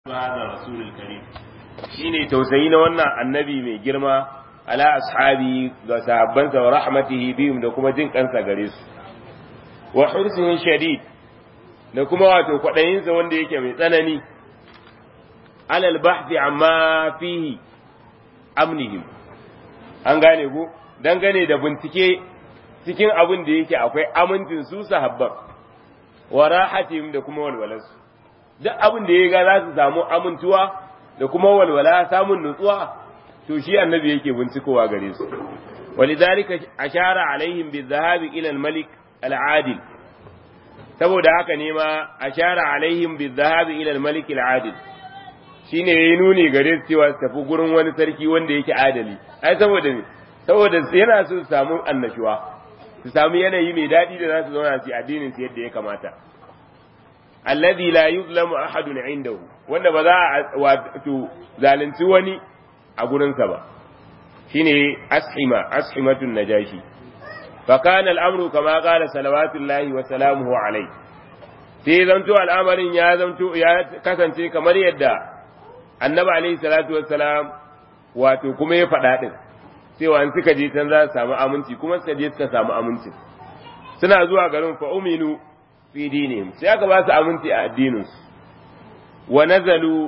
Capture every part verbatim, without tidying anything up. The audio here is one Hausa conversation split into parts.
hada rasulul karim shine tausayi na wannan annabi mai girma ala ashabi ga sahabbansa wa rahmatihi bihim da kuma jin kansa gare su wa hursihi shadid da kuma wato kwadayin sa wanda yake mai tsanani alal bahthi amma fihi amnihim an gane ku dangane da bincike cikin abin da yake akwai amincin su sahabban wa rahatihim da kuma walwalansu duk abin da ya ga za su samu amintuwa da kuma walwala samun nutsuwa to shi annabi yake bincikowa gare su walidhalika ashara alaihim bizahabi ila al-malik al-adil saboda haka ne ma ashara alaihim bizahabi ila al-malik al-adil shine yayi nuni gare su cewa su tafi gurin wani sarki wanda yake adali ai saboda ne saboda yana so su samu annashuwa su samu yanayi mai dadi da za su zauna su addinin su yadda ya kamata alladhi la yuzlamu ahadun indahu wanda ba za a wato zalunci wani a gurinsa ba shine ashima ashimatun najashi fa kana al'amru kama qala salawatullahi wa salamuhu alayhi sai zanto al'amarin ya zanto ya kasance kamar yadda annabi alayhi salatu wassalam wato kuma ya faɗa din cewa an suka je can za su samu aminci kuma suka je suka samu aminci suna zuwa garin fa uminu fi dinihim sai aka ba su aminci a addininsu wa nazalu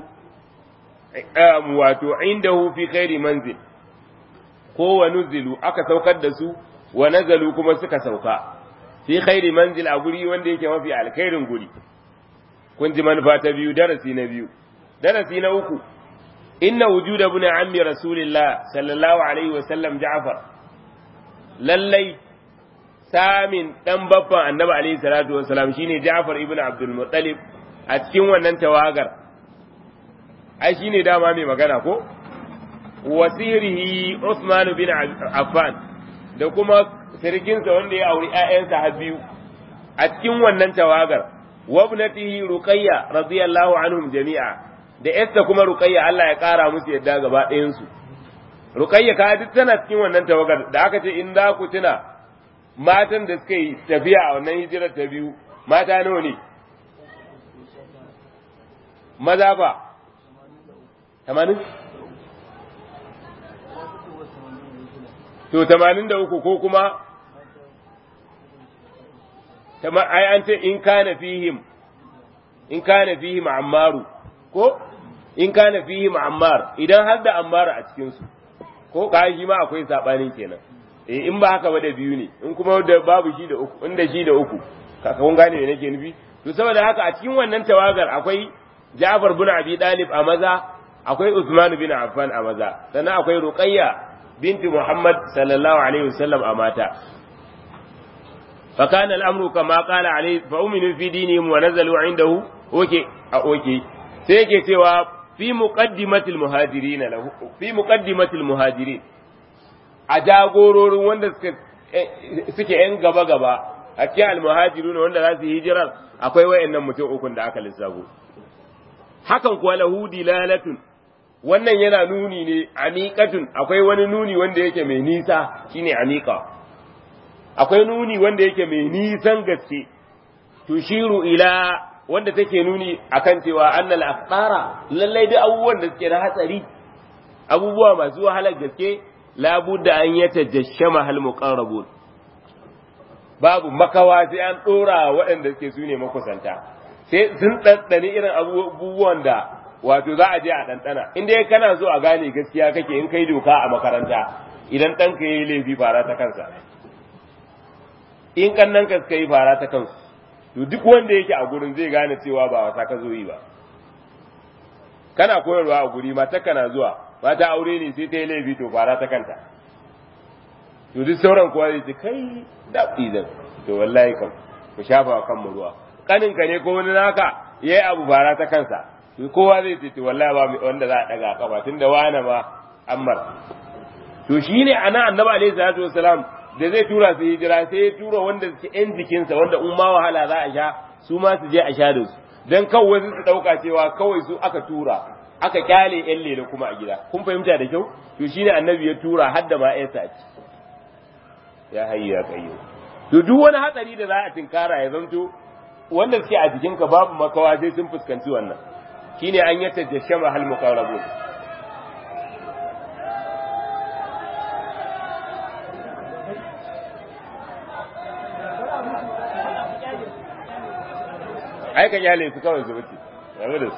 wato indahu fi khairi manzil ko wa nuzilu aka saukar da su wa nazalu kuma suka sauka fi khairi manzil a guri wanda yake mafi alkhairin guri kun ji manufa ta biyu darasi na biyu darasi na uku inna wujuda ibn ammi rasulillah sallallahu alaihi wa sallam ja'far lallai samin dan babban annabi alaihi salatu wassalam shine Ja'far ibn Abdul Muttalib a cikin wannan tawagar ai shine dama mai magana ko wasirihi Uthman bin Affan da kuma sirkin sa wanda ya auri ƴaƴansa har biyu a cikin wannan tawagar wa ibnatihi Ruqayya radiyallahu anhum jami'a da esta kuma Ruqayya Allah ya kara musu yadda gaba ɗayan su Ruqayya ka duk tana cikin wannan tawagar da aka ce in za ku tuna matan da suka yi tafiya a wannan hijirar ta biyu mata nawa ne maza ba tamanin to tamanin da uku ko kuma ai an ce in kana fihim in kana fihim ammaru ko in kana fihim ammar idan har da ammar a cikinsu ko kai shi ma akwai sabanin kenan eh in ba haka ba da biyu ne in kuma da babu shi da uku inda shi da uku kaka kun gane me nake nufi to saboda haka a cikin wannan tawagar akwai Ja'far bin Abi Talib a maza akwai Uthman bin Affan a maza sannan akwai Ruqayya binti Muhammad sallallahu alaihi wasallam a mata fa kana al-amru kama qala alaihi fa uminu fi dinihim wa nazalu indahu oke a oke sai yake cewa fi muqaddimatil muhajirin lahu fi muqaddimatil muhajirin a jagororin wanda suke ‘yan gaba-gaba a cikin almuhajiru wanda za su hijirar akwai wayannan mutum ukun da aka lissafo. Hakan kuwa lahudi lalatun wannan yana nuni ne amiqatun akwai wani nuni wanda yake mai nisa shine amiqa. Akwai nuni wanda yake mai nisan gaske tushiru ila wanda take nuni akan cewa annal akhbara lallai da abubuwan da suke da hatsari abubuwa masu wahalar gaske labudda an yata jashama hal muqarrabun babu makawa sai an dora waɗanda suke su ne makusanta sai sun ɗanɗani irin abubuwan da wato za a je a ɗanɗana in dai kana so a gane gaskiya kake in kai doka a makaranta idan ɗanka yayi laifi fara ta kansa in kannanka suka yi fara ta kansu to duk wanda yake a gurin zai gane cewa ba wasa ka zo yi ba kana koyarwa a guri mata kana zuwa mata aure ne sai ta yi laifi to fara ta kanta to duk sauran kowa zai ce kai daɗi zan to wallahi kam ku shafa kan mu ruwa kaninka ne ko wani naka yayi abu fara ta kansa to kowa zai ce to wallahi ba wanda za a daga kafa tunda wani ma ammar to shine ana annabi alaihi salatu wasalam da zai tura su hijira sai ya tura wanda suke yan jikinsa wanda in ma wahala za a sha su ma su je a sha da su dan kawai su dauka cewa kawai su aka tura aka kyale yan lele kuma a gida kun fahimta da kyau to shine annabi ya tura har da ma ƴansa a ci ya hayya ya kayyo to duk wani hatsari da za a tinkara ya zanto wanda suke a jikinka babu makawa sai sun fuskanci wannan shine an yatajashama hal muqarrabun ai ka yale su kawai su wuce rabu da su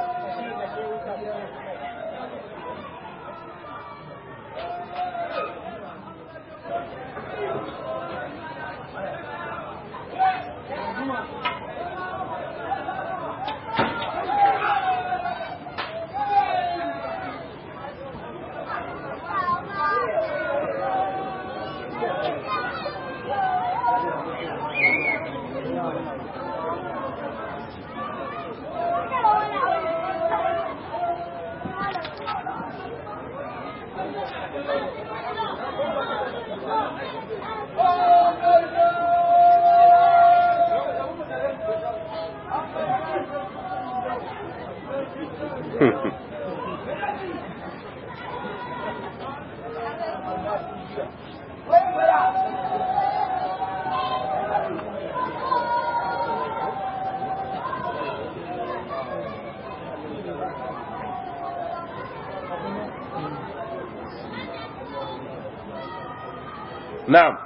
na'am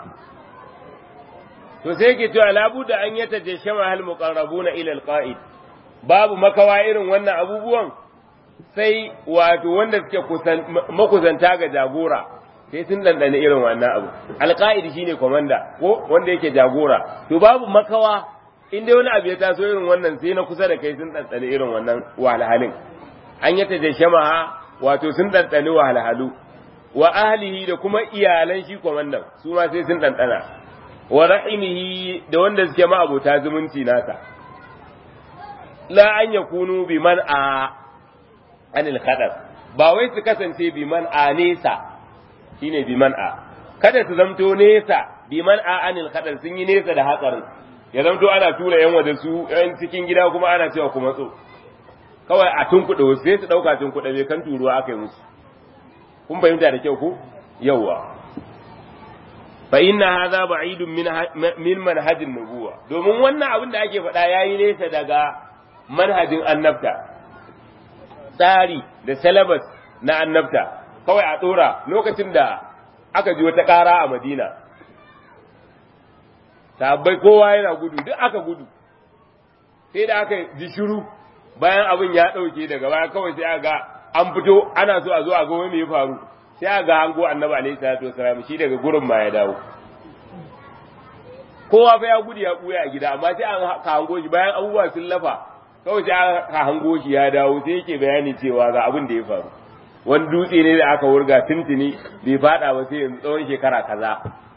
to sai yake cewa labuda an yata jashama hal muqarrabuna ila alqa'id babu makawa irin wannan abubuwan sai wato wanda suke makusanta ga jagora sai sun dandane irin wannan abu alqa'id shine komanda ko wanda yake jagora to babu makawa in dai wani abu ya taso irin wannan sai na kusa da kai sun dandane irin wannan wahalhalin an yata jashama wato sun dandane wahalhalu wa ahlihi da kuma iyalan shi komandan su ma sai sun ɗanɗana wa rahimihi da wanda suke ma abota zumunci nasa la an yakunu bi man a anil khadar ba wai su kasance bi man a nesa shine bi man a kada su zamto nesa bi man a anil khadar sun yi nesa da hatsarin ya zamto ana tura yan waje su yan cikin gida kuma ana cewa kuma tso kawai a tunkuɗe wasu sai su ɗauka tunkuɗe bai kan turuwa aka yi musu kun fahimta da kyau ko yawa fa inna hadha ba'idun min min manhajin nubuwa domin wannan abin da ake faɗa yayi nesa daga manhajin annabta tsari da syllabus na annabta kawai a dora lokacin da aka ji wata ƙara a Madina sahabbai kowa yana gudu duk aka gudu sai da aka ji shiru bayan abin ya ɗauke daga baya kawai sai aka ga an fito ana so a zo a ga wani ya faru sai a ga hango annabi alaihi salatu wasalam shi daga gurin ma ya dawo kowa fa ya gudu ya buya a gida amma sai an ka hango shi bayan abubuwa sun lafa kawai sai aka hango shi ya dawo sai yake bayani cewa ga abin da ya faru wani dutse ne da aka wurga tuntuni bai fada ba sai yanzu tsawon shekara kaza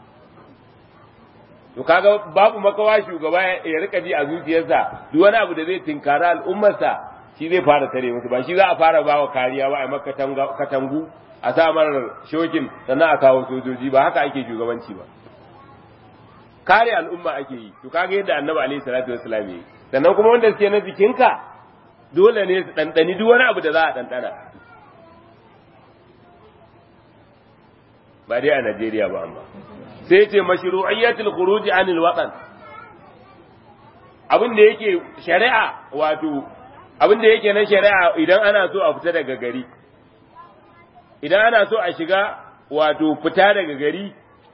to kaga babu makawa shugaba ya rika ji a zuciyarsa duk wani abu da zai tinkara al'ummarsa shi zai fara tare musu ba shi za a fara bawa kariya ba a maka katangu a samar shokin sannan a kawo sojoji ba haka ake shugabanci ba kare al'umma ake yi to kaga yadda annabi alaihi salatu wassalam yi sannan kuma wanda suke na jikinka dole ne su dandani duk wani abu da za a dandana ba dai a Najeriya ba amma sai ce mashru'iyyatul khuruj anil watan abin da yake shari'a wato abin da yake na shari'a idan ana so a fita daga gari idan ana so a shiga wato fita daga gari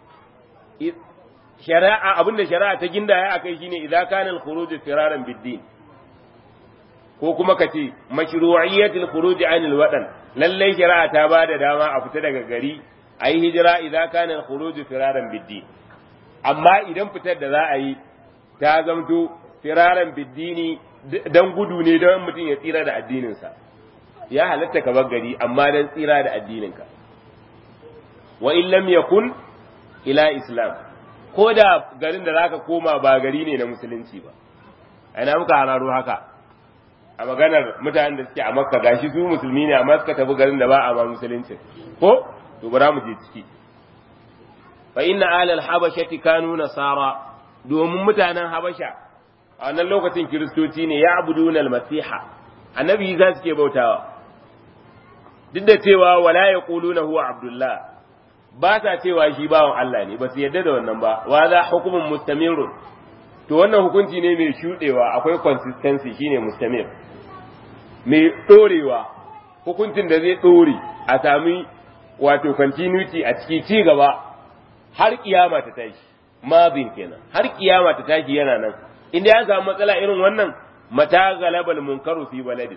shari'a abin da shari'a ta gindaya akai shine idan kana al-khuruj firaran bid-din ko kuma kace mashru'iyyatul khuruj anil watan lalle shari'a ta bada dama a fita daga gari ayi hijira idan kana al-khuruj firaran bid-din amma idan fitar da za a yi ta zamto firaran bid-dini dan gudu ne don mutum ya tsira da addininsa ya halatta ka bar gari amma dan tsira da addininka wa in lam yakun ila islam ko da garin da zaka koma ba gari ne na musulunci ba ina muka hararo haka a maganar mutanen da suke a makka gashi su musulmi ne amma suka tafi garin da ba a ma musulunci ko to bara mu je ciki fa inna alal habashati kanu nasara domin mutanen habasha a wannan lokacin kiristoci ne ya abuduna almasiha annabi za su ke bautawa duk da cewa wala yaquluna huwa abdullah ba sa cewa shi bawan Allah ne ba su yarda da wannan ba wa za hukumun mustamirun to wannan hukunci ne mai shudewa akwai consistency shine mustamir mai dorewa hukuncin da zai dore a sami wato continuity a ciki ci gaba har kiyama ta tashi madin kenan har kiyama ta tashi yana nan inda ya samu matsala irin wannan mata galabal munkaru fi baladi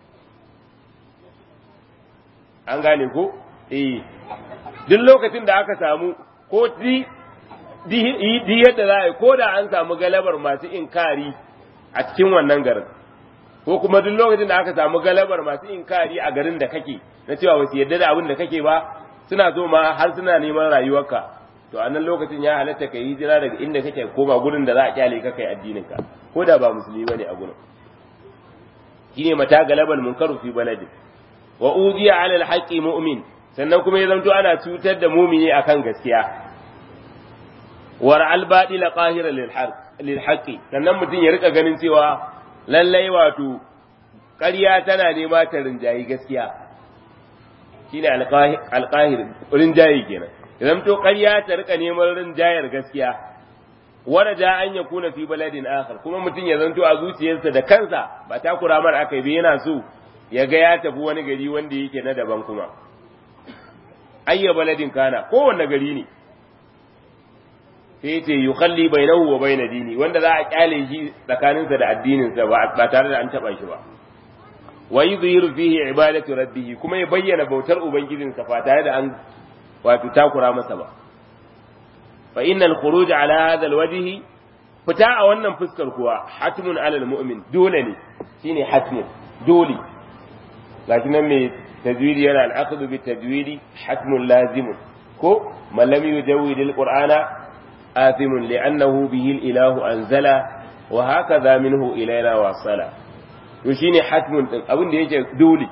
an gane ko eh duk lokacin da aka samu ko di di yadda za a yi ko da an samu galabar masu inkari a cikin wannan garin ko kuma duk lokacin da aka samu galabar masu inkari a garin da kake na cewa wasu yadda da abin da kake ba suna so ma har suna neman rayuwarka to a nan lokacin ya halatta ka yi hijira daga inda kake koma gurin da za a kyale ka kai addinin ka ko da ba musulmi bane a gurin shine mata galabal munkaru fi baladi wa udiya ala alhaqi mu'min sannan kuma ya zanto ana cutar da mumini akan gaskiya war albadila qahira lil haqq lil haqqi sannan mutun ya rika ganin cewa lallai wato ƙarya tana nema ta rinjayi gaskiya shine alqahir rinjayi kenan idan to ƙarya ta rika neman rinjayar gaskiya wanda da an yakuna fi baladin akhar kuma mutun ya zanto a zuciyarsa da kansa ba ta kuramar akai ba yana so ya ga ya tafi wani gari wanda yake na daban kuma ayya baladin kana kowanne gari ne sai ce yukhalli bainahu wa bain dini wanda za a kyale shi tsakaninsa da addininsa ba tare da an taba shi ba wa yudhiru fihi ibadatu rabbih kuma ya bayyana bautar ubangijinsa fa tare da an wato takura masa ba fa innal khuruj ala hadha alwajhi fita a wannan fuskar kuwa hatmun ala almu'min dole ne shine hatmun dole lakin nan me tajwidi yana al-akhdhu bi tajwidi hatmun lazim ko man lam yujawwid al-qur'ana آثم لأنه به الإله أنزل وهكذا منه إلينا وصل يشيني حتم أبن دي يجي دولي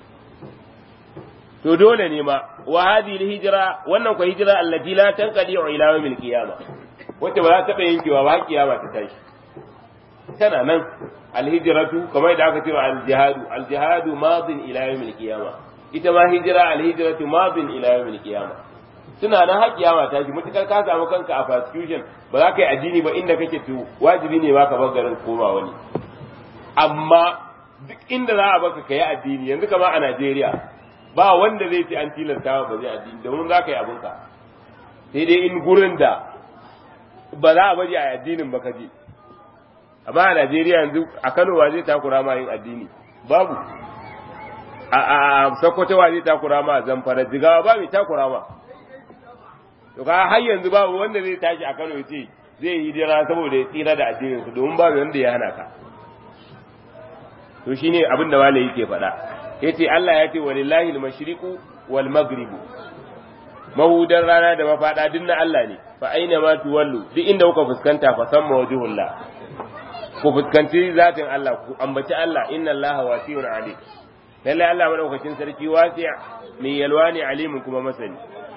to dole ne ma wa hadhihi alhijra wannan ko hijira allati la tanqadi ila yawm alqiyama wacce ba za ta taba yankewa ba kiyama ta tashi tana nan alhijratu kamar da aka ce aljihadu aljihadu madin ila yawm alqiyama ita ma hijira alhijratu madin ila yawm alqiyama suna nan har kiyama ta shi mutukar ka samu kanka a persecution ba za ka yi addini ba inda kake to wajibi ne ba ka bar garin koma wani amma duk inda za a baka ka yi addini yanzu kama a Najeriya ba wanda zai ce an tilasta ba zai addini domin za ka yi abinka sai dai in gurin da ba za a bari a addinin ba ka je amma a Najeriya yanzu a Kano wa zai takura ma yin addini babu a a Sokoto wa zai takura ma Zamfara Jigawa ba mai takura ma to ka har yanzu babu wanda zai tashi a Kano yace zai yi hijira saboda ya tsira da addinin su domin babu wanda ya hana ka to shine abin da malai yake faɗa yace Allah ya ce walillahi al-mashriqu wal maghribu mahudan rana da mafada din na Allah ne fa aina ma tuwallu duk inda kuka fuskanta fa samma wajhullah ku fuskanci zatin Allah ku ambaci Allah inna Allaha wasi'un alim lalle Allah madaukakin sarki wasi' mai yalwani alimin kuma masani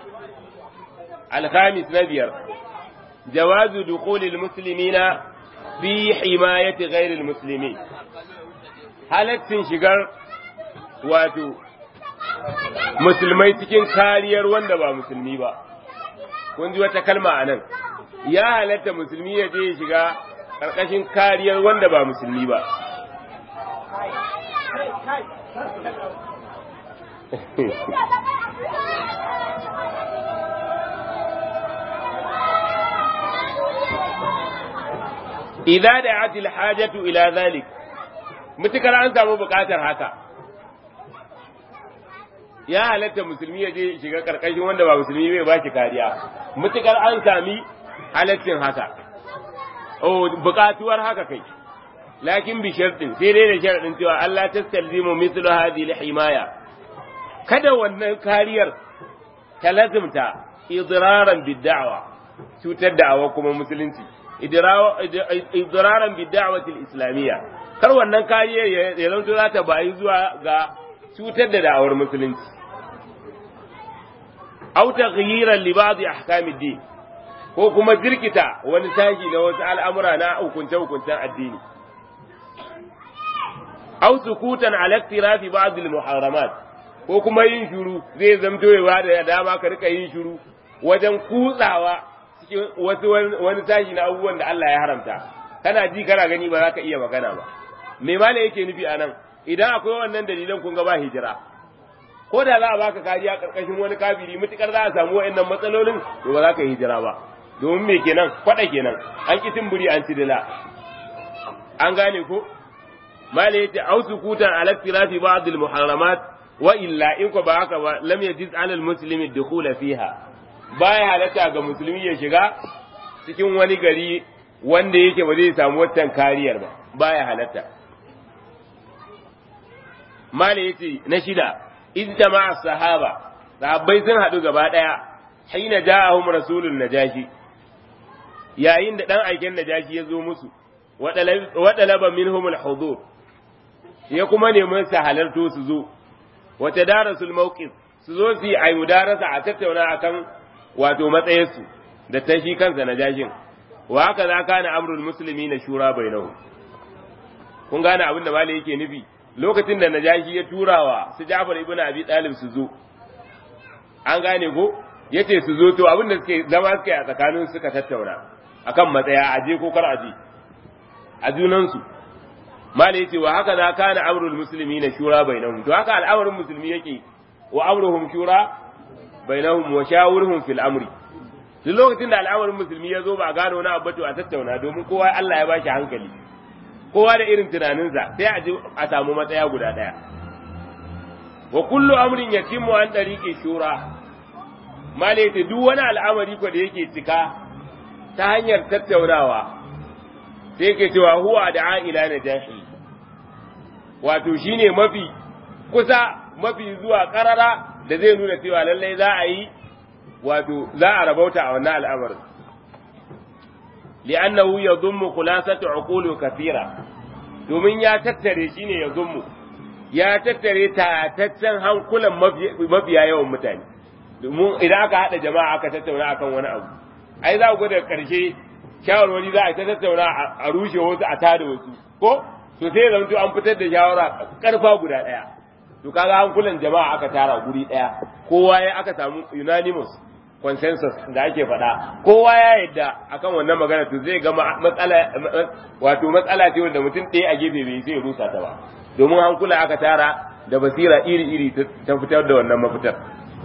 الخامس نبير جواز دخول المسلمين في حماية غير المسلمين halaccin shigar wato musulmai cikin kariyar wanda ba musulmi ba kun ji wata kalma a nan ya halatta musulmi ya je shiga ƙarƙashin kariyar wanda ba musulmi ba idza da'at al-hajatu ila dhalik mutakar an samu bukatar haka ya halatta musulmi ya je shiga karkashin wanda ba musulmi bai ba shi kariya mutakar an sami halaccin haka oh bukatuwar haka kai lakin bi shartin sai dai da sharadin cewa Allah tastalzimu mithlu hadhihi al-himaya kada wannan kariyar ta lazimta idraran bid-da'wa cutar da'awa kuma musulunci idraran bid-da'wati al-islamiyya kar wannan kariya ya zanto za ta bayi zuwa ga cutar da da'awar musulunci aw taghyiran li ba'd ahkam ad-din ko kuma jirkita wani tashi na wasu al'amura na hukunce hukuncen addini aw sukutan ala iktirafi ba'd al-muharramat ko kuma yin shiru zai zamto yawa da dama ka rika yin shiru wajen kutsawa cikin wasu wani tashi na abubuwan da Allah ya haramta kana ji kana gani ba za ka iya magana ba me mala yake nufi anan idan akwai wannan dalilan kun ga ba hijira ko da za a baka kariya karkashin wani kafiri mutukar za a samu wa'annan matsalolin to ba za ka hijira ba domin me kenan kwada kenan an ki timburi an tidila an gane ko mala yace au sukutan ala tirafi ba'd al muharramat wa illa in ko ba haka ba lam yajiz ala al muslimi dukhula fiha baya halatta ga musulmi ya shiga cikin wani gari wanda yake ba zai samu wannan kariyar ba baya halatta mala yace na shida ijtama'a sahaba sahabbai sun hadu gaba daya hina ja'ahum rasulun najashi yayin da dan aiken najashi ya zo musu wadalaba minhum al-hudur ya kuma neman su halarto su zo wa tadarasul mawqif su zo su yi mudarasa a tattauna akan wato matsayinsu da ta shi kansa najashin wa haka za kana amrul muslimina shura bainahum kun gane abin da malai yake nufi lokacin da najashi ya turawa su Ja'far ibn Abi Talib su zo an gane ko yace su zo to abin da suke zama suke a tsakanin suka tattauna akan matsaya aje ko kar aje a junansu mala yace wa haka za kana amrul muslimina shura bainahum to haka al'amarin musulmi yake wa amruhum shura bainahum wa shawirhum fil amri duk lokacin da al'amarin musulmi ya zo ba gano wani abu to a tattauna domin kowa Allah ya bashi hankali kowa da irin tunaninsa sai a je a samu matsaya guda daya wa kullu amrin yatimmu an tariqi shura mala yace duk wani al'amari ko da yake cika ta hanyar tattaunawa sai yake cewa huwa da ila najashi wato shine mafi kusa mafi zuwa karara da zai nuna cewa lallai za a yi wato za a rabauta a wannan al'amarin li'annahu yadhummu khulasatu uqulu kathira domin ya tattare shine yadhummu ya tattare tataccen hankulan mafiya yawan mutane domin idan aka hada jama'a aka tattauna akan wani abu ai za ku ga daga karshe shawarwari za a ta tattauna a rushe wasu a tada wasu ko to sai zanto an fitar da shawara karfa guda daya to kaga hankulan jama'a aka tara guri daya kowa ya aka samu unanimous consensus da ake faɗa kowa ya yadda akan wannan magana to zai ga matsala wato matsala ce wanda mutum ɗaya a gefe bai sai rusa ta ba domin hankula aka tara da basira iri-iri ta fitar da wannan mafitar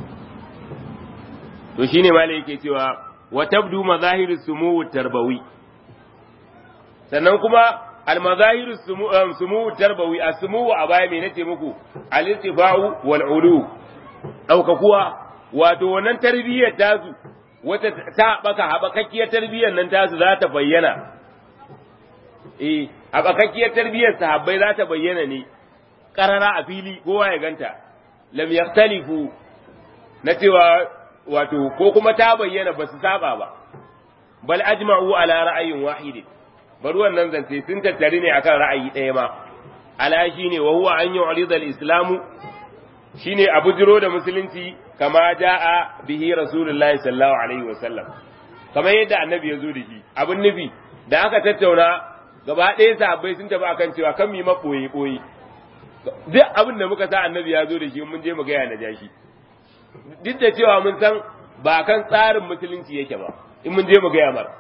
to shine malai yake cewa wa tabdu mazahiru sumuwu tarbawi sannan kuma al mazahiru sumuwu tarbawi as-sumuwu a baya me nace muku al-istifa'u wal ulu daukakuwa wato wannan tarbiyyar tasu wata ta baka habakakkiyar tarbiyyar nan tasu za ta bayyana eh habakakkiyar tarbiyyar sahabbai za ta bayyana ne karara a fili kowa ya ganta lam yaktalifu na cewa wato ko kuma ta bayyana ba su saba ba bal ajma'u ala ra'ayin wahid bar wannan zance sun tattare ne akan ra'ayi ɗaya ma ala shine wa huwa an yu'rida al-islamu shine abu jiro da musulunci kama jaa bihi rasulullahi sallallahu alaihi wa sallam kamar yadda annabi ya zo da shi abun nufi da aka tattauna gaba ɗaya sahabbai sun tafi akan cewa kan mi maboye boye duk abin da muka sa annabi ya zo da shi mun je mu ga ya najashi duk da cewa mun san ba kan tsarin musulunci yake ba in mun je mu gaya mar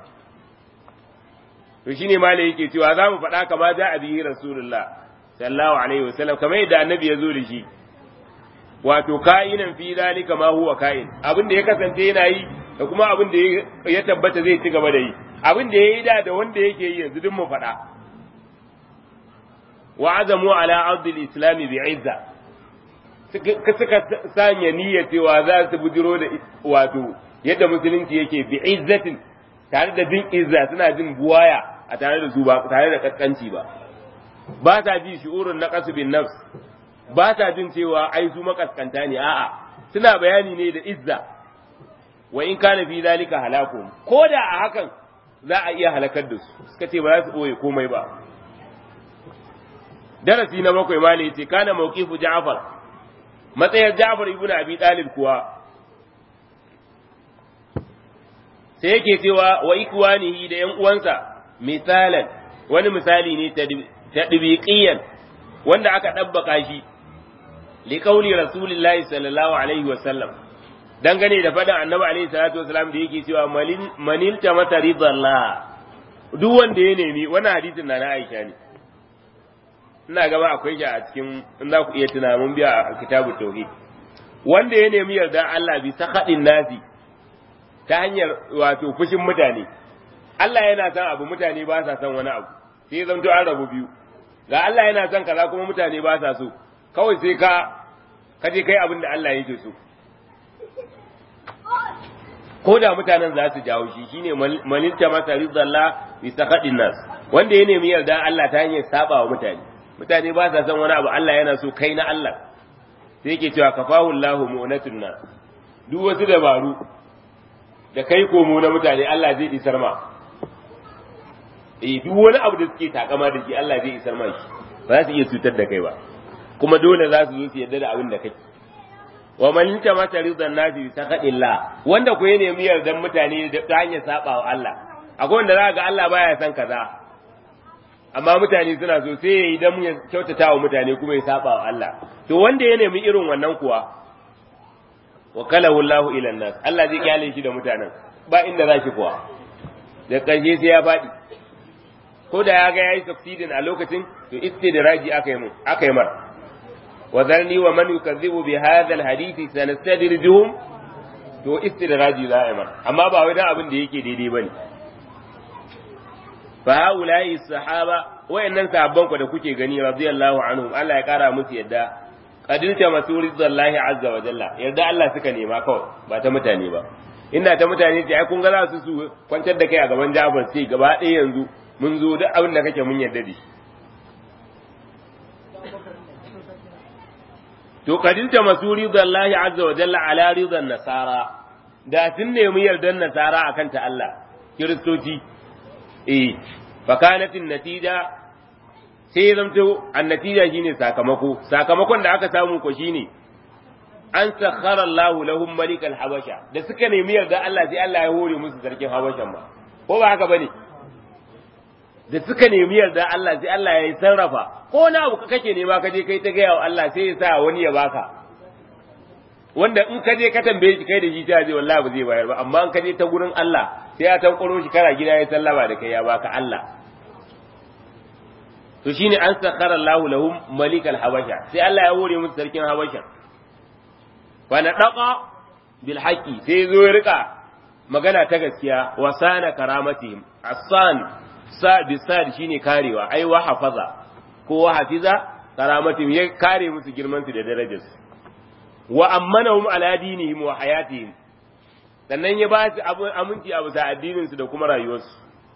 to shine malai yake cewa za mu faɗa kama za a bihi rasulullah sallallahu alaihi wasallam kamar yadda annabi ya zo da shi wato ka'inan fi zalika ma huwa ka'in abin da ya kasance yana yi da kuma abin da ya tabbata zai ci gaba da yi abin da ya yi da da wanda yake yi yanzu duk mu faɗa wa azamu ala ardil islami bi'izza suka sanya niyyar cewa za su bujiro da wato yadda musulunci yake bi izzatin tare da jin izza suna jin buwaya a tare da su ba tare da kaskanci ba ba ta ji shi'urun na bin nafs ba ta jin cewa ai su makaskanta ne a'a suna bayani ne da izza wa in kana fi zalika halakum ko da a hakan za a iya halakar da su suka ce ba za su boye komai ba darasi na bakwai mali yace kana mawqifu ja'far matsayar Ja'far ibn Abi Talib kuwa sai yake cewa wa ikwanihi da ƴan uwansa misalan wani misali ne tadbiqiyan wanda aka dabbaka shi li qauli rasulillahi sallallahu alaihi wa sallam dangane da fadan annabi alaihi salatu wasallam da yake cewa manil ta mata ridallah duk wanda ya nemi wannan hadisin na na Aisha ne ina gaba akwai shi a cikin in za ku iya tuna mun biya a kitabut tauhid wanda ya nemi yarda Allah bi sakhatin nasi ta hanyar wato fushin mutane Allah yana son abu mutane ba sa son wani abu sai zanto an rabu biyu ga Allah yana son kaza kuma mutane ba sa so kawai sai ka kaje kai abin da Allah yake so ko da mutanen za su jawo shi shine manilta masa rizallah bi sakhatin nas wanda ya nemi yarda Allah ta hanyar saba wa mutane mutane ba sa son wani abu Allah yana so kai na Allah sai yake cewa kafahu Allahu mu'natun nas duk wasu dabaru da kai komo na mutane Allah zai isar ma eh duk wani abu da suke takama da shi Allah zai isar ma shi ba za su iya cutar da kai ba kuma dole za su zo su yarda da abin da kake wa man yanta mata ridan nasi bi sakhatillah wanda ko ya nemi yardan mutane ta hanyar saba wa Allah akwai wanda za ga Allah baya san kaza amma mutane suna so sai yayi dan ya kyautata wa mutane kuma ya saba wa Allah to wanda ya nemi irin wannan kuwa wa kalahu Allahu ila nas Allah zai kyale shi da mutanen ba inda zaki kuwa da karshe sai ya fadi ko da ya ga yayi succeeding a lokacin to istidraji aka yi mu aka yi mar wa zarni wa man yukazzibu bi hadha alhadith sanastadrijuhum to istidraji za a yi mar amma ba wai dan abin da yake daidai bane fa haula'i sahaba wayannan sahabban ku da kuke gani radiyallahu anhum Allah ya kara musu yadda qadilta masurillahi azza wa jalla yarda Allah suka nema kawai ba ta mutane ba inda ta mutane ce ai kun ga za su su kwantar da kai a gaban Jabir sai gaba ɗaya yanzu mun zo duk abin da kake mun yarda da shi to qadilta masurillahi azza wa jalla ala ridan nasara da sun nemi yardan nasara akan ta Allah kiristoci eh fakanatin natija sai zamto annatija shine sakamako sakamakon da aka samu ko shine an sakhara Allah lahum malik al-habasha da suka nemi yarda Allah sai Allah ya hore musu sarkin habashan ma ko ba haka bane da suka nemi yarda Allah sai Allah ya sarrafa ko na abu kake nema ka je kai ta gaya wa Allah sai ya sa wani ya baka wanda in ka je ka tambaye shi kai da shi ta je wallahi ba zai bayar ba amma in ka je ta gurin Allah sai ya tankwaro shi kana gida ya sallama da kai ya baka Allah to shine an sakhara Allahu lahum malik al-habasha sai Allah ya hore musu sarkin habasha fa na daqa bil haqi sai zo ya rika magana ta gaskiya wa sana karamatihim asan sa bi sad shine karewa ai wa hafaza ko wa hafiza karamatihim ya kare musu girman su da darajarsu wa ammanahum ala dinihim wa hayatihim sannan ya ba su aminci a bisa addinin su da kuma rayuwarsu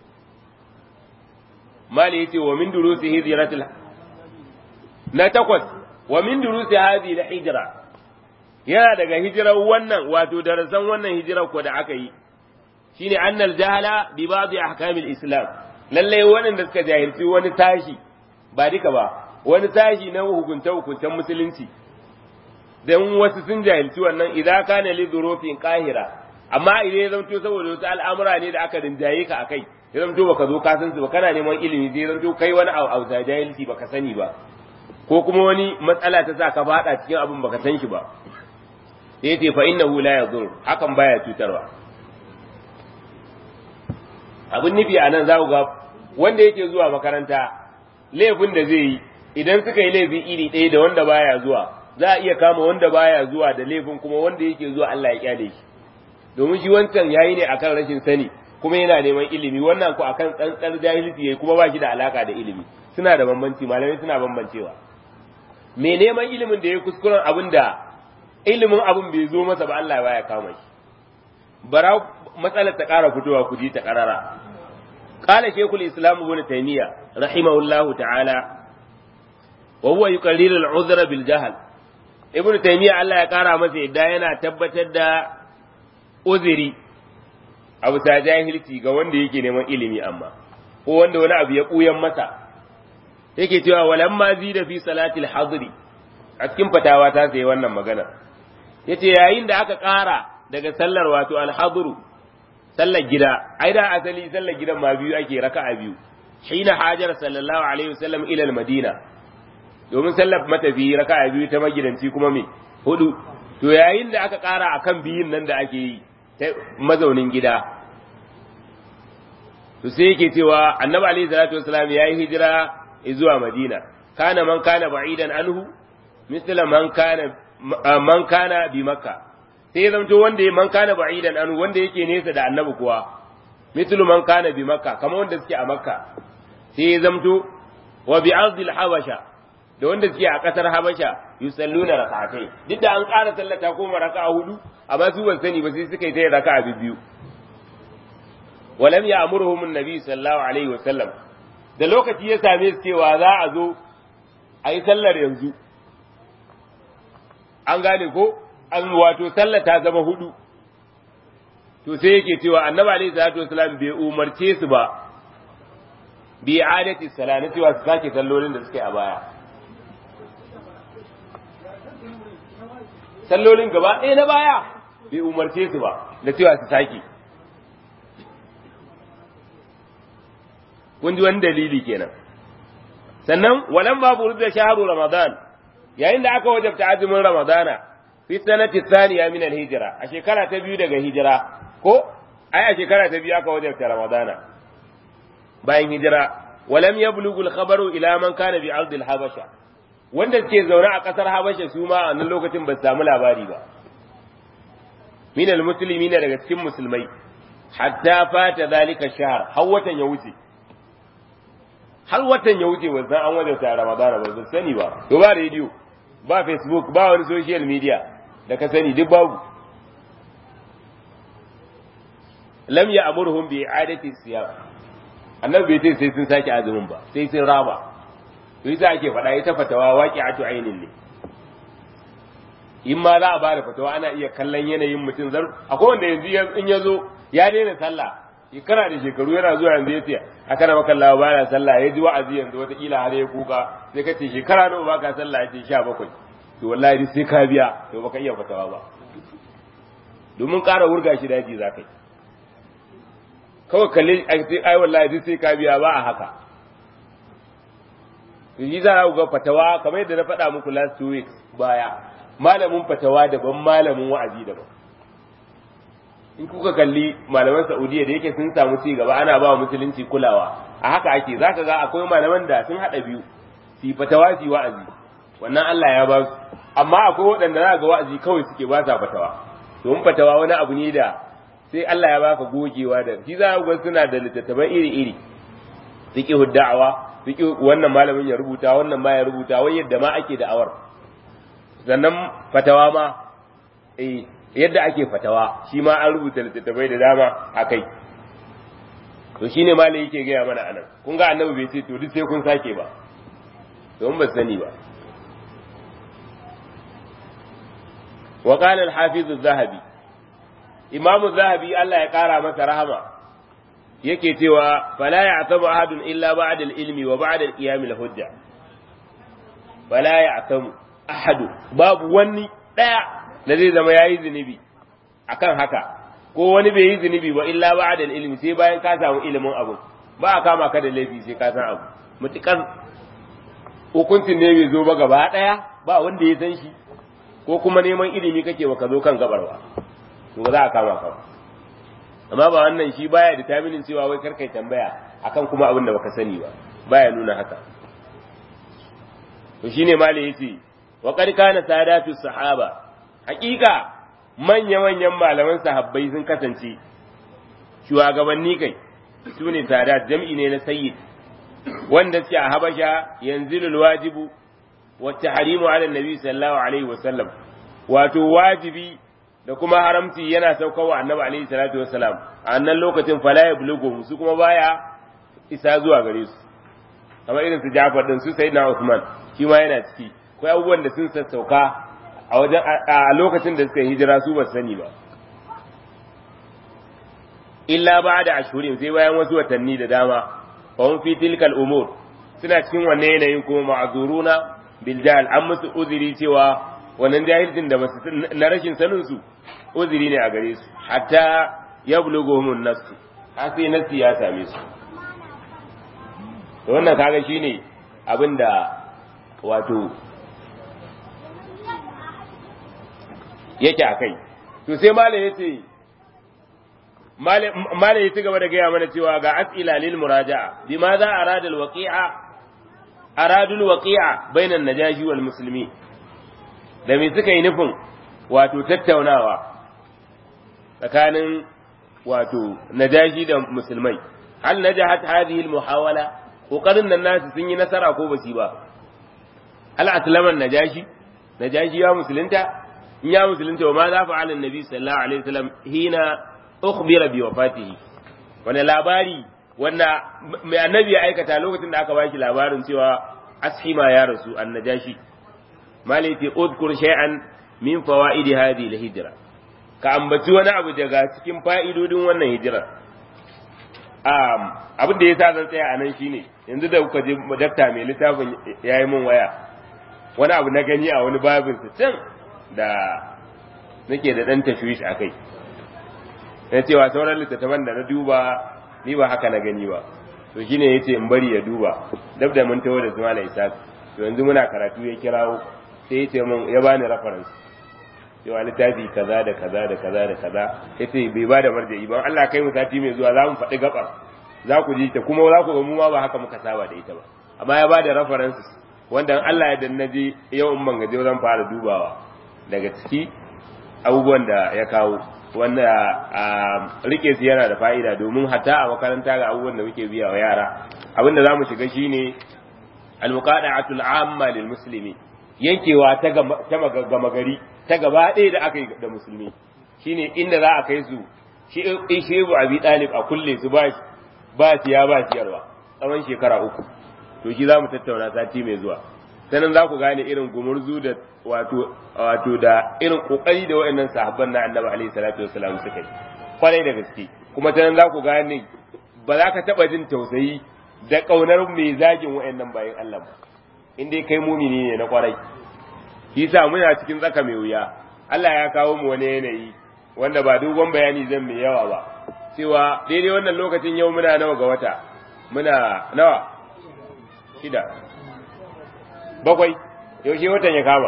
mali yace wa min durusi hijratil na takwas wa min durusi hadhihi al-hijra yana daga hijirar wannan wato darasan wannan hijirar ko da aka yi shine annal jahala bi ba'd ahkam al-islam lalle wannan da suka jahilci wani tashi ba duka ba wani tashi na hukunta hukuntan musulunci dan wasu sun jahilci wannan idan kana li dhurufin qahira amma idan ya zanto saboda wasu al'amura ne da aka rinjaye ka akai ya zanto baka zo ka san su ba kana neman ilimi zai zanto kai wani abu a jahilci baka sani ba ko kuma wani matsala ta sa ka fada cikin abin baka san shi ba sai yace fa innahu la yadur hakan baya cutarwa abin nufi anan za ku ga wanda yake zuwa makaranta laifin da zai yi idan suka yi laifi iri ɗaya da wanda baya zuwa za a iya kama wanda baya zuwa da laifin kuma wanda yake zuwa Allah ya kyale shi domin shi wancan yayi ne akan rashin sani kuma yana neman ilimi wannan ko akan tsantsar jahilci yayi kuma ba shi da alaka da ilimi suna da bambanci malamai suna bambancewa me neman ilimin da ya kuskuren abin da ilimin abin bai zo masa ba Allah baya kama shi bara matsalar ta ƙara fitowa ku ji ta ƙarara qala shaykhul islam ibn taymiya rahimahullahu ta'ala wa huwa yuqarriru al-'udhra bil jahl ibn taymiya Allah ya ƙara masa yadda yana tabbatar da uzuri abu ta jahilci ga wanda yake neman ilimi amma ko wanda wani abu ya buyan masa yake cewa walamma zida fi salatil hadri a cikin fatawa ta sai wannan magana yace yayin da aka ƙara daga sallar wato al-hadru sallar gida ai da asali sallar gidan ma biyu ake raka'a biyu hina hajar sallallahu alaihi wasallam ila al-madina domin sallar matafi raka'a biyu ta magidanci kuma me hudu to yayin da aka ƙara akan biyun nan da ake yi ta mazaunin gida to sai yake cewa annabi alaihi salatu wasallam yayi hijira zuwa madina kana man kana ba'idan anhu misla man kana man kana bi makka sai zamto wanda man kana ba'idan anhu wanda yake nesa da annabi kuwa mislu man kana bi makka kamar wanda suke a makka sai zamto wa bi ardil habasha da wanda suke a kasar habasha yusalluna rak'atai duk da an ƙara sallata ko raka'a hudu amma su ban sani ba sai suka yi ta raka'a biyu walam ya'muruhum an-nabi sallallahu alaihi wasallam da lokaci ya same su cewa za a zo a yi sallar yanzu an gane ko an wato sallar ta zama hudu to sai yake cewa annabi alaihi salatu wasallam bai umarce su ba bi adati salati cewa su sake sallolin da suke a baya sallolin gaba ɗaya na baya bai umarce su ba da cewa su sake kun ji wani dalili kenan sannan walan babu da shahru ramadan yayin da aka wajabta azumin ramadana fi sanati thaniya min al-hijra a shekara ta biyu daga hijira ko ai a shekara ta biyu aka wajabta ramadana bayan hijira walam yablughu al-khabaru ila man kana bi ard al-habasha wanda ke zaune a kasar habasha su ma a nan lokacin ba su samu labari ba min al-muslimina daga cikin musulmai hatta fata zalika shahr har watan ya wuce har watan ya wuce wanzan an wajabta ramadana ba su sani ba to ba radio ba facebook ba wani social media da ka sani duk babu lam ya amurhum bi i'adati siyam annabi bai ce sai sun sake azumin ba sai sun raba to yasa ake faɗa ita fatawa waqi'atu ainin ne in ma za a bada fatawa ana iya kallon yanayin mutum zar akwai wanda yanzu in ya zo ya daina sallah shekara da shekaru yana zuwa yanzu ya ce a kana maka Allah ba na sallah ya ji wa'azi yanzu wataƙila har ya kuka sai ka ce shekara nawa baka sallah ya ce sha bakwai to wallahi sai ka biya to baka iya fatawa ba domin ƙara wurga shi daji za ka yi kawai kalli ai wallahi duk sai ka biya ba a haka yi za a ga fatawa kamar yadda na faɗa muku last two weeks baya malamin fatawa daban malamin wa'azi daban in kuka kalli malaman Saudiya da yake sun samu ci gaba ana ba wa musulunci kulawa a haka ake zaka ga akwai malaman da sun hada biyu su fatawa su wa'azi wannan Allah ya ba su amma akwai waɗanda za ga wa'azi kawai suke ba sa fatawa domin fatawa wani abu ne da sai Allah ya baka gogewa da shi za ga suna da littattafan iri-iri fiqhu da'awa fiqhu wannan malamin ya rubuta wannan ma ya rubuta wai yadda ma ake da'awar sannan fatawa ma eh yadda ake fatawa shi ma an rubuta littattafai da dama a kai to shine malai yake gaya mana anan kun ga annabi bai ce to duk sai kun sake ba domin ba sani ba wa qala al-hafiz az-zahabi imam az-zahabi Allah ya kara masa rahama yake cewa fala ya'tabu ahadun illa ba'da al-ilmi wa ba'da al-qiyam al-hujja fala ya'tabu ahadu babu wani daya da zai zama yayi zunubi akan haka ko wani bai yi zunubi ba illa ba'da ilmi sai bayan ka samu ilimin abu ba a kama ka da laifi sai ka san abu mutukar hukuncin ne bai zo ba gaba daya ba wanda ya san shi ko kuma neman ilimi kake ba ka zo kan gabarwa to ba za a kama ka amma ba wannan shi baya determinin cewa wai karkai tambaya akan kuma abin da baka sani ba baya nuna haka to shine malai yace wa qad kana sadatu sahaba hakika manya-manyan malaman sahabbai sun kasance shugabanni kai su ne sadat jam'i ne na sayyid wanda suke a habasha yanzilul wajibu wa tahrimu ala nabi sallallahu alaihi wasallam wato wajibi da kuma haramci yana saukarwa annabi alaihi salatu wasallam a annan lokacin fala ya bulugu su kuma baya isa zuwa gare su kamar irin su Ja'far din su sayyidina Uthman shi ma yana ciki akwai abubuwan da sun sassauka a wajen a lokacin da suka hijira su ba sani ba illa ba'da ashhurin sai bayan wasu watanni da dama fa hum fi tilkal umur suna cikin wannan yanayin kuma ma'zuruna bil jahl an musu uzuri cewa wannan jahilcin da basu na rashin sanin su uzuri ne a gare su hatta yablughuhum an-nas har sai nasi ya same su to wannan kaga shine abinda wato yake akai to sai malam yace malam ya ci gaba da gaya mana cewa ga as'ila lil muraja'a bima za arada al waqi'a aradul waqi'a bainan najashi wal muslimi da me suka yi nufin wato tattaunawa tsakanin wato najashi da musulmai hal najahat hadhihi al muhawala kokarin nan nasu sun yi nasara ko basu ba hal aslama najashi najashi ya musulunta in ya musulunta wa ma za fa'ala annabi sallallahu alaihi wasallam hina ukhbira bi wafatihi wani labari wanda mai annabi ya aikata lokacin da aka baki labarin cewa ashima ya rasu annajashi malati udkur shay'an min fawaidi hadhihi alhijra ka ambaci wani abu daga cikin fa'idodin wannan hijira um abin da yasa zan tsaya anan shine yanzu da kuka je dakta mai littafin yayi min waya wani abu na gani a wani babin sa can da nake da dan tashwish akai sai cewa sauran littattafan da na duba ni ba haka na gani ba to shine yace in bari ya duba dab da mun tawo da Ismail Isa to yanzu muna karatu ya kirawo sai yace mun ya bani reference cewa littafi kaza da kaza da kaza da kaza yace bai bada marja'i ba Allah kai mu sati mai zuwa za mu faɗi gabar za ku ji ta kuma za ku ga mu ma ba haka muka saba da ita ba amma ya bada references wanda Allah ya danna je yau in ban gaje zan fara dubawa daga ciki abubuwan da ya kawo wanda a rike su yana da fa'ida domin hatta a makaranta ga abubuwan da muke biya wa yara abinda za mu shiga shine al-muqada'atul 'amma lil muslimi yankewa ta gama gari ta gaba ɗaya da aka yi da musulmi shine inda za a kai su shi shehu abi dalib a kulle su ba ba siya ba siyarwa tsawon shekara uku to shi za mu tattauna sati mai zuwa sanan za ku gane irin gumurzu da wato wato da irin kokari da wayannan sahabban na Annabi alaihi salatu wassalam suka yi kwarai da gaske kuma sanan za ku gane ba za ka taba jin tausayi da kaunar mai zagin wayannan bayin Allah ba in dai kai mumini ne na kwarai yasa muna cikin tsaka mai wuya Allah ya kawo mu wani yanayi wanda ba dogon bayani zan mai yawa ba cewa daidai wannan lokacin yau muna nawa ga wata muna nawa shida bakwai yaushe watan ya kama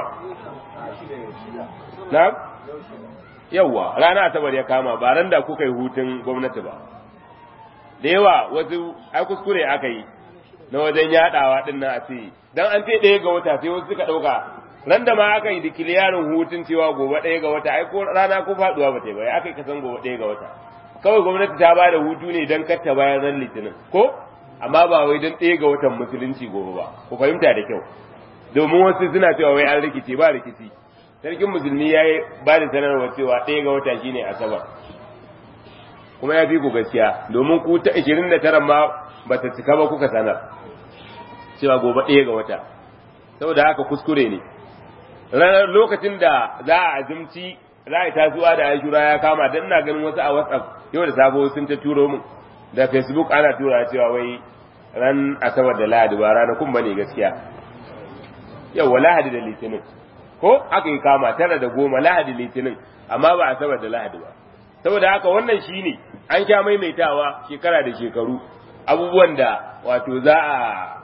na yawa rana asabar ya kama ba ran da kuka yi hutun gwamnati ba da yawa wasu ai kuskure aka yi na wajen yadawa din nan a ce dan an ce ɗaya ga wata sai wasu suka ɗauka ran da ma aka yi dikiliyarin hutun cewa gobe ɗaya ga wata ai ko rana ko faduwa ba ta yi ba aka yi kasan gobe ɗaya ga wata kawai gwamnati ta bada hutu ne don katta bayan ran litinin ko amma ba wai don ɗaya ga watan musulunci gobe ba ku fahimta da kyau domin wasu suna cewa wai an rikice ba rikici sarkin musulmi ya yi ba da sanarwa cewa ɗaya ga wata shine asabar kuma ya fi ku gaskiya domin ku ta ashirin da tara ma ba ta cika ba kuka sanar cewa gobe ɗaya ga wata saboda haka kuskure ne ranar lokacin da za a azumci za a yi tasuwa da ashura ya kama don ina ganin wasu a whatsapp yau da sabo sun ta turo mu da facebook ana tura cewa wai ran asabar da lahadi ba ranakun ba ne gaskiya yau lahadi da litinin ko aka yi kama tara da goma lahadi litinin amma ba asabar da lahadi ba saboda haka wannan shine an sha maimaitawa shekara da shekaru abubuwan da wato za a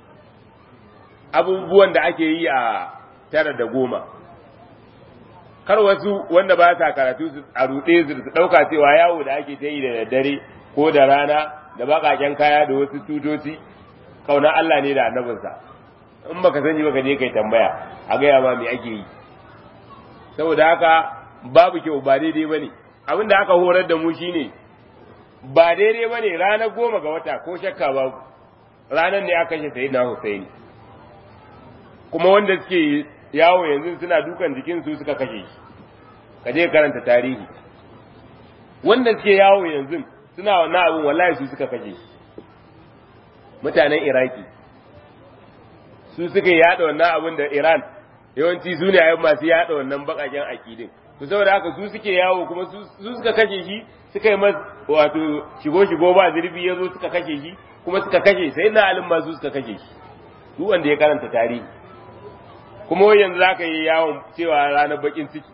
abubuwan da ake yi a tara da goma kar wasu wanda ba sa karatu su a ruɗe su ɗauka cewa yawo da ake ta yi da daddare ko da rana da baƙaƙen kaya da wasu tutoci kauna Allah ne da annabinsa in baka sani baka je kai tambaya a gaya ma me ake yi saboda haka babu kyau ba daidai bane abin da aka horar da mu shine ba daidai bane ranar goma ga wata ko shakka babu ranar ne aka kashe sayyidina Husaini kuma wanda suke yawo yanzu suna dukan jikinsu suka kashe shi ka je karanta tarihi wanda suke yawo yanzu suna wannan abin wallahi su suka kashe shi mutanen Iraki su suka yada wannan abin da Iran yawanci su ne ayyukan masu yada wannan bakaken akidin to saboda haka su suke yawo kuma su suka kashe shi suka yi masa wato shigo shigo ba zurbi yazo suka kashe shi kuma suka kashe sai na alim ma su suka kashe shi duk wanda ya karanta tarihi kuma wai yanzu zaka yi yawon cewa ranar bakin ciki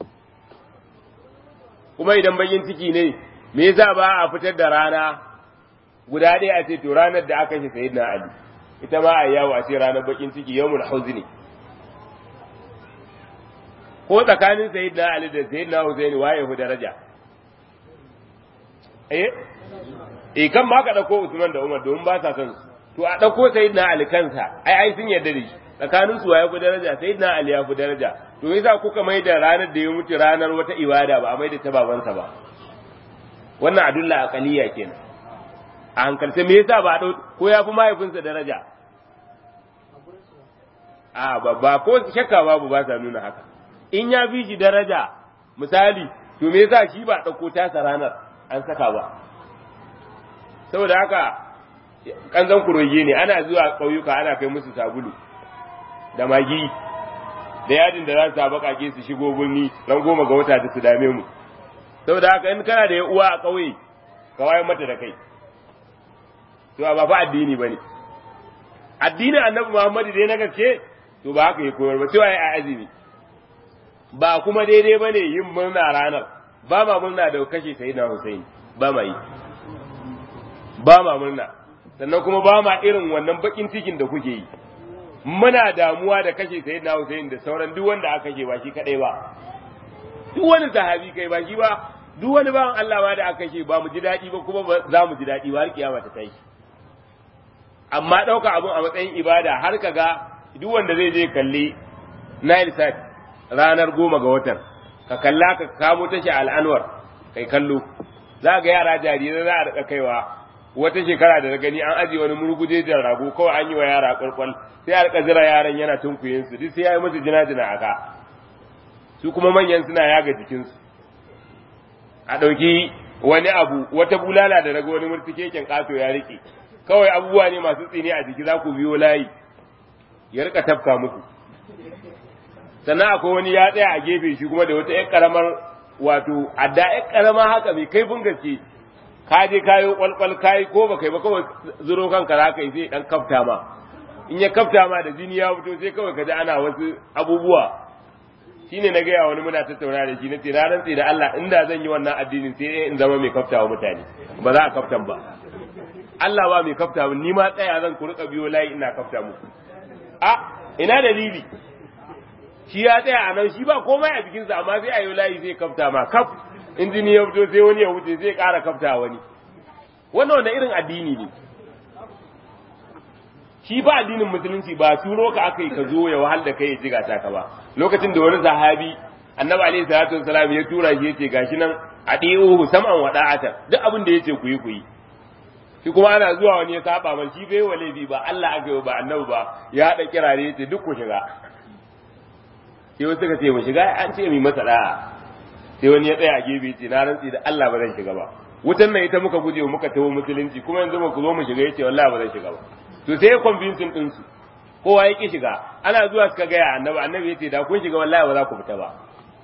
kuma idan bakin ciki ne me yasa ba a fitar da rana guda ɗaya a ce to ranar da aka shi sayyidina Ali ita ma a yawo a ce ranar bakin ciki yawmul huzni ko tsakanin sayyidina Ali da sayyidina Husaini waye hu daraja eh eh kan ma ka dauko Usman da Umar domin ba sa son su to a ɗauko sayyidina Ali kansa ai ai sun yarda da shi tsakanin su waye fi daraja sayyidina Ali ya fi daraja to yasa kuka mai da ranar da ya mutu ranar wata ibada ba a mai da ta babansa ba wannan adulla aqaliya kenan a hankalce me yasa ba a ko ya fi mahaifinsa daraja a ba ko shakka babu ba sa nuna haka in ya fi shi daraja misali to me yasa shi ba ɗauko tasa ranar an saka ba saboda haka kanzan kuroge ne ana zuwa ƙauyuka ana kai musu sabulu da magi da yadin da za su saba kake su shigo birni ran goma ga wata da su dame mu saboda haka in kana da uwa a ƙauye ka wayar mata da kai to ba fa addini bane addinin annabi Muhammadu dai na gaske to ba haka ya koyar ba cewa ai azumi ba kuma daidai bane yin murna ranar ba ma murna da kashe sayyidina Hussein ba ma yi ba ma murna sannan kuma ba ma irin wannan bakin cikin da kuke yi muna damuwa da kashe sayyidina Hussein da sauran duk wanda aka kashe ba shi kadai ba duk wani sahabi kai ba shi ba duk wani bawan Allah ma da aka kashe ba mu ji dadi ba kuma za mu ji dadi ba har kiyama ta tashi amma dauka abun a matsayin ibada har kaga duk wanda zai je kalli Nile Sat ranar goma ga watan ka kalla ka kamo tashi al'anwar kai kallo za ga yara jarirai za a rika kaiwa wata shekara da na gani an aje wani murguje da rago kawai an yi wa yara kwalkwal sai a rika jira yaran yana tunkuyin su duk sai ya yi musu jina-jina aka su kuma manyan suna yaga jikinsu a ɗauki wani abu wata bulala da rago wani murtikeken ƙato ya riƙe kawai abubuwa ne masu tsini a jiki za ku biyo layi ya rika tafka muku sannan akwai wani ya tsaya a gefe shi kuma da wata ƴan ƙaramar wato adda ƴan ƙarama haka mai kaifin gaske ka je kayo kwalkwal kai ko ba kai ba kawai zuro kanka za ka yi sai dan kafta ma in ya kafta ma da jini ya fito sai kawai ka ji ana wasu abubuwa shine na gaya wani muna tattauna da shi na ce ranar tsaye da Allah inda zan yi wannan addinin sai in zama mai kafta wa mutane ba za a kaftan ba Allah ba mai kafta ba ni ma tsaya zan ku rika biyo layi ina kafta muku a ina dalili shi ya tsaya a nan shi ba komai a jikinsa amma sai a yi layi sai kafta ma kaf injini ya fito sai wani ya wuce zai ƙara kafta wani wannan wanda irin addini ne shi ba addinin musulunci ba turo ka aka yi ka zo ya wahal da kai ya jiga ta ka ba lokacin da wani sahabi annabi alaihi salatu wassalam ya tura shi yace gashi nan adiuhu sam'an wa da'atan duk abin da yace ku yi ku yi shi kuma ana zuwa wani ya saba man shi bai walebi ba Allah aka yi ba annabi ba ya hada kirare yace duk ku shiga sai wasu suka ce mu shiga an ce mu masa da'a sai wani ya tsaya a gefe ce na rantsi da Allah ba zan shiga ba wutan nan ita muka guje muka tawo musulunci kuma yanzu muka zo mu shiga yace wallahi ba zan shiga ba to sai ya convincing din su kowa ya ki shiga ana zuwa suka ga annabi annabi yace da kun shiga wallahi ba za ku fita ba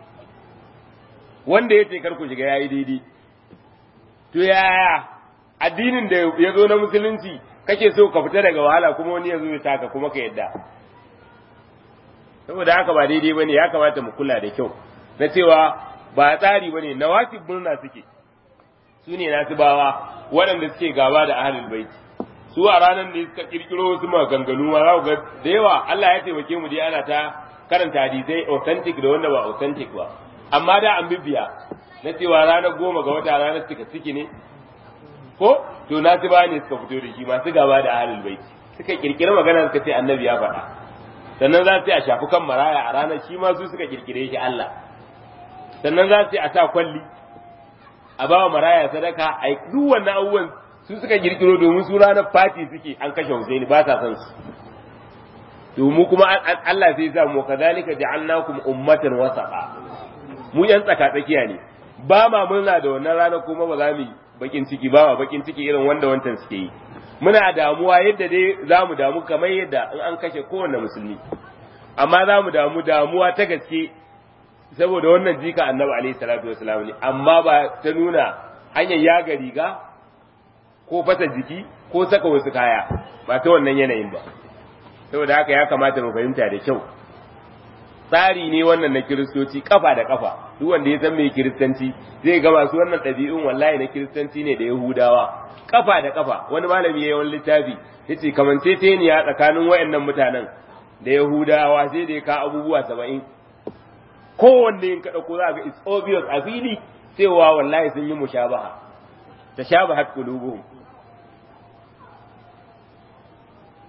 wanda yace kar ku shiga yayi daidai to yaya addinin da ya zo na musulunci kake so ka fita daga wahala kuma wani ya zo ya taka kuma ka yadda saboda haka ba daidai bane ya kamata mu kula da kyau na cewa ba tsari bane nawasib murna suke su ne nasibawa waɗanda suke gaba da ahlul bait su a ranar da suka kirkiro su maganganu ma za ga da yawa Allah ya taimake mu dai ana ta karanta hadisai authentic da wanda ba authentic ba amma da an bibiya na cewa ranar goma ga wata ranar suka ciki ne ko to nasiba ne suka fito da shi masu gaba da ahlul bait suka kirkira magana suka ce annabi ya faɗa sannan za su yi a shafi kan maraya a ranar shi ma su suka kirkire shi Allah sannan za su yi a sa kwalli a ba wa maraya sadaka a duk wannan abubuwan su suka kirkiro domin su ranar fati suke an kashe Husaini ba sa son su domin kuma Allah sai ya mu kadhalika ja'alnakum ummatan wasaqa mu yan tsaka tsakiya ne ba ma murna da wannan ranar kuma ba za mu bakin ciki ba wa bakin ciki irin wanda wancan suke yi muna damuwa yadda dai za mu damu kamar yadda in an kashe kowanne musulmi amma za mu damu damuwa ta gaske saboda wannan jika annabi alaihi salatu wasalam ne amma ba ta nuna hanyar yaga riga ko fasa jiki ko saka wasu kaya ba ta wannan yanayin ba saboda haka ya kamata mu fahimta da kyau tsari ne wannan na kiristoci kafa da kafa duk wanda ya san mai kiristanci zai ga masu wannan ɗabi'un wallahi na kiristanci ne da yahudawa kafa da kafa wani malami ya yi wani littafi yace kamanceceniya tsakanin wayannan mutanen da yahudawa sai da ya ka abubuwa saba'in kowanne in ka ɗauko za ga it's obvious a fili cewa wallahi sun yi mushabaha tashabahat qulubuhum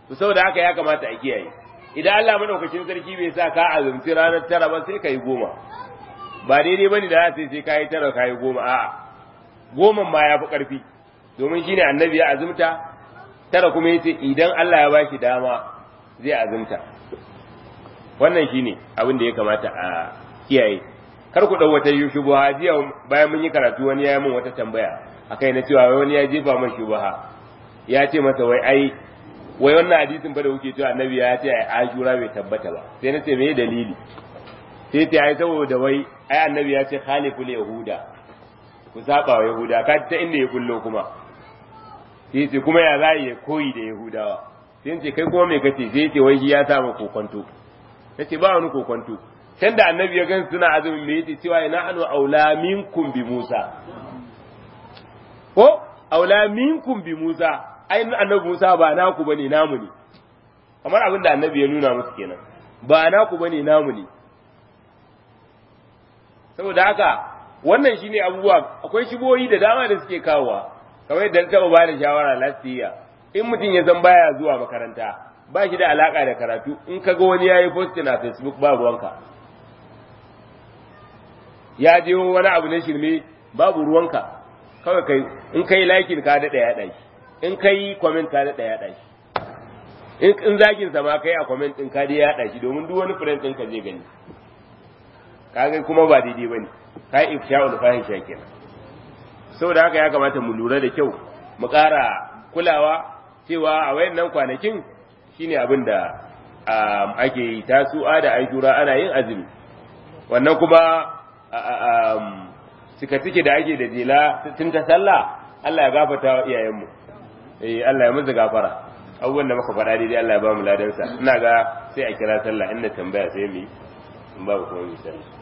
to saboda haka ya kamata a kiyaye idan Allah madaukakin sarki bai sa ka azumci ranar tara ba sai kai goma ba daidai bane da sai sai kai tara kai goma a'a goman ma yafi karfi domin shine annabi ya azumta tara kuma yace idan Allah ya bashi dama zai azumta wannan shine abin da ya kamata a kiyaye kar ku dau wata shubha jiya bayan mun yi karatu wani ya yi min wata tambaya akai na cewa wani ya jefa min shubha ya ce masa wai ai wai wannan hadisin fa da kuke cewa annabi ya ce ai ashura bai tabbata ba sai na ce me dalili sai ta ai saboda wai ai annabi ya ce khaliful yahuda ku saba wa yahuda ka ta inda ya kullo kuma sai ce kuma ya za ya koyi da yahudawa sai ce kai kuma me kace sai ce wai shi ya sa maka kokonto nace ba wani kokonto can da annabi ya gan suna azumin me yace cewa ina anu aula minkum bi Musa ko aula minkum bi Musa ai annabi Musa ba naku bane namu ne kamar abin da annabi ya nuna musu kenan ba naku bane namu ne saboda haka wannan shine abubuwa akwai shiboyi da dama da suke kawowa kamar yadda ta ba da shawara lafiya in mutum ya zan baya zuwa makaranta ba shi da alaka da karatu in kaga wani yayi post na Facebook ba ruwanka ya je wani abu na shirme babu ruwanka kawai kai in kai like ka da ya dai in kai comment ka da ya dai in in zagin sa ma kai a comment din ka da ya dai domin duk wani friend din ka je gani kaga kuma ba daidai bane kai ifsha'ul fahisha kenan saboda haka ya kamata mu lura da kyau mu ƙara kulawa cewa a wayannan kwanakin shine abin da ake yi tasu'a da ashura ana yin azumi wannan kuma cika cike da ake da jela tun ta sallah Allah ya gafarta wa iyayenmu eh Allah ya musu gafara abubuwan da muka faɗa daidai Allah ya ba mu ladansa ina ga sai a kira sallah inda tambaya sai mu yi in babu kuma misali